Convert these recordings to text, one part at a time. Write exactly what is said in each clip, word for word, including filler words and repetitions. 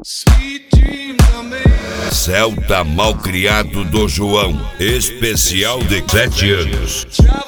Celta Malcriado do João, especial de sete anos.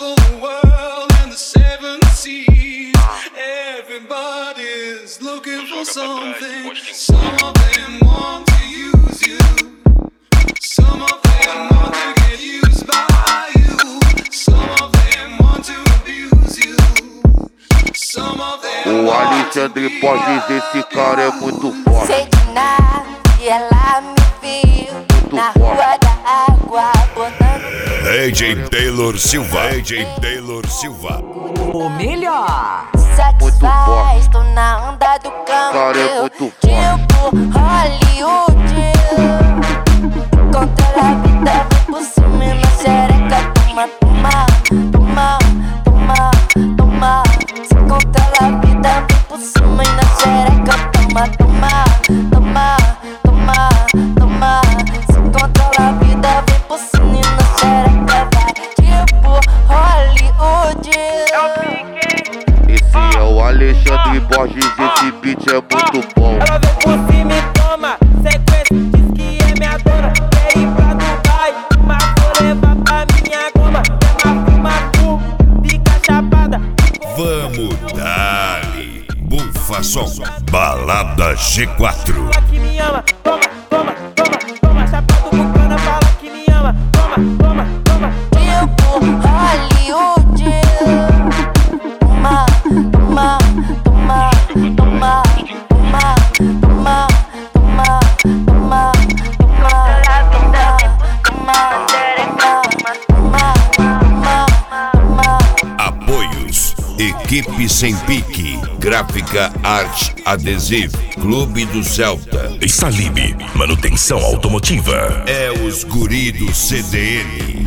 Everybody's looking for something. Some of them want to use you. Some of them want to get used by you. Some of them want to abuse you. Some of them. O Alexandre Borges, esse cara é muito forte. Sei de nada e ela me viu muito na forte. rua da água botando. D J Taylor Silva, D J Taylor Silva. O melhor. Satisfaz, tô na onda do campo. Cara, é muito tipo Hollywood. Controla a vida, vem por cima e na xereca. Toma, toma, toma, toma, toma. Se controla a vida, vem por cima e na xereca. Toma, toma, toma, toma, toma. Se controla a vida, vem por cima e na xereca. Vai tipo Hollywood. Esse é o Alexandre Borges, esse beat é muito bom. Ela vem por cima e toma sequência, diz que é minha dona. Quer ir pra Dubai, mas vou levar pra minha goma. Quer mais fumar tu, fica chapada. Vamos dali, Bufason, Balada G quatro. Fala que me ama, toma, toma, toma, toma. Chapado com cana, fala que me ama, toma, toma, toma. Tipo Hollywood. Toma, toma, toma, toma, toma, toma, toma, toma, toma. Apoios: Equipe Sem Pique, Gráfica Arte Adesivo, Clube do Celta, Salib, manutenção automotiva. É os guri do C D N.